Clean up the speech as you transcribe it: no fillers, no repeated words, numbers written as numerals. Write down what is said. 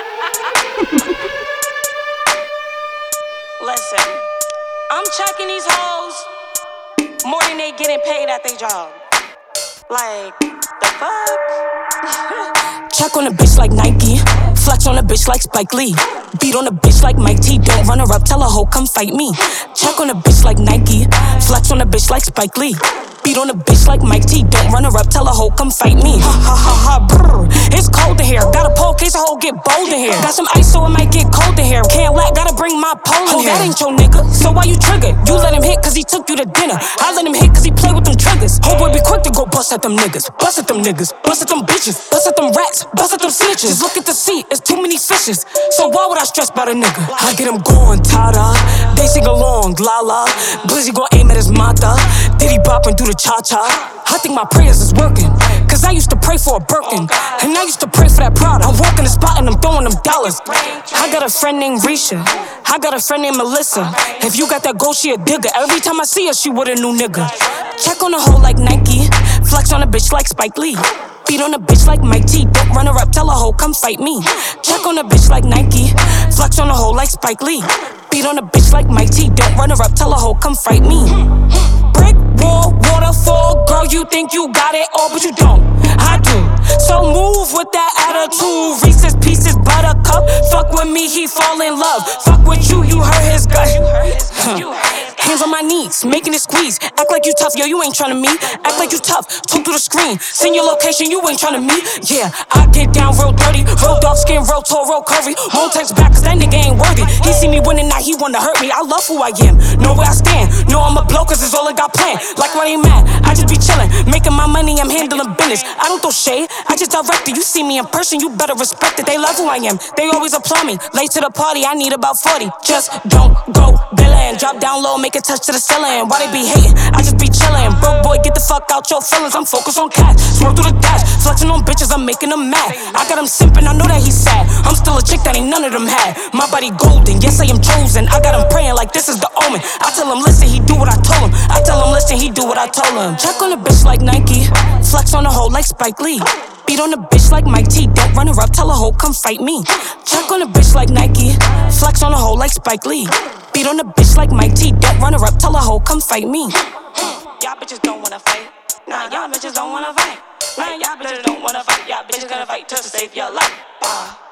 Listen, I'm checking these hoes more than they getting paid at their job. Like, the fuck? Check on a bitch like Nike. Flex on a bitch like Spike Lee. Beat on a bitch like Mike T. Don't run her up, tell her hoe come fight me. Check on a bitch like Nike. Flex on a bitch like Spike Lee. Beat on a bitch like Mike T. Don't run her up, tell her hoe come fight me. Ha ha ha ha brr. It's cold in here. Got a pole case, a hoe get bold in here. Got some ice so it might get cold in here. Can't lack, gotta bring my pole in here. That ain't your nigga, so why you trigger? You let him hit cause he took you to dinner. I let him hit cause he play with them triggers. Homeboy be quick to go bust at them niggas. Bust at them niggas, bust at them bitches. Bust at them rats, bust at them snitches. Just look at the sea, it's too many fishes. So why would I stress about a nigga? I get him going, ta-da. They sing along, la-la. Blizzy gon' aim at his mata. Diddy boppin' through the cha-cha. I think my prayers is working. Cause I used to pray for a Birkin. And I used to pray for that product. I'm walking the spot and I'm throwing them dollars. I got a friend named Risha. I got a friend named Melissa. If you got that gold, she a digger. Every time I see her, she with a new nigga. Check on a hoe like Nike. Flex on a bitch like Spike Lee. Beat on a bitch like Mike T. Don't run her up, tell her hoe come fight me. Check on a bitch like Nike. Flex on a hoe like Spike Lee. Beat on a bitch like Mike T. Don't run her up, tell her hoe come fight me. Brick wall, waterfall. Girl, you think you got it all, but you don't. I do. So move with that attitude. Reese's Pieces, buttercup. Fuck with me, he fall in love. Fuck with you, you hurt his gut. Hands on my knees, making it squeeze. Act like you tough, yo, you ain't tryna meet. Act like you tough, talk through the screen. Send your location, you ain't tryna meet. Yeah, I get down real dirty. Real dark skin, real tall, real curvy. Won't text back cause that nigga ain't worthy. He see me winning, now he wanna hurt me. I love who I am, know where I stand. Know I'm a blow cause it's all I got planned. Like when they mad, I just be chillin'. Making my money, I'm handling business. I don't throw shade, I just direct it. You see me in person, you better respect it. They love who I am, they always applaud me. Late to the party, I need about 40. Just don't go billin'. Drop down low, make a touch to the ceiling. Why they be hating? I just be chillin'. Broke boy, get the fuck out your feelings. I'm focused on cash, swerve through the dash. Flexing on bitches, I'm making them mad. I got him simping, I know that he's sad. I'm still a chick that ain't none of them had. My body golden, yes I am chosen. I got him praying like this is the omen. I tell him listen, he do what I told him. I tell him listen, he do what I told him. Check on a bitch like Nike. Flex on a hoe like Spike Lee. Beat on a bitch like Mike T. Don't run her up, tell a hoe come fight me. Check on a bitch like Nike. Flex on a hoe like Spike Lee. Beat on a bitch like Mike T. Don't run her up, tell a hoe come fight me. Y'all bitches don't wanna fight. Nah, y'all bitches don't wanna fight. Nah, y'all bitches don't wanna fight. Y'all bitches gonna fight to save your life.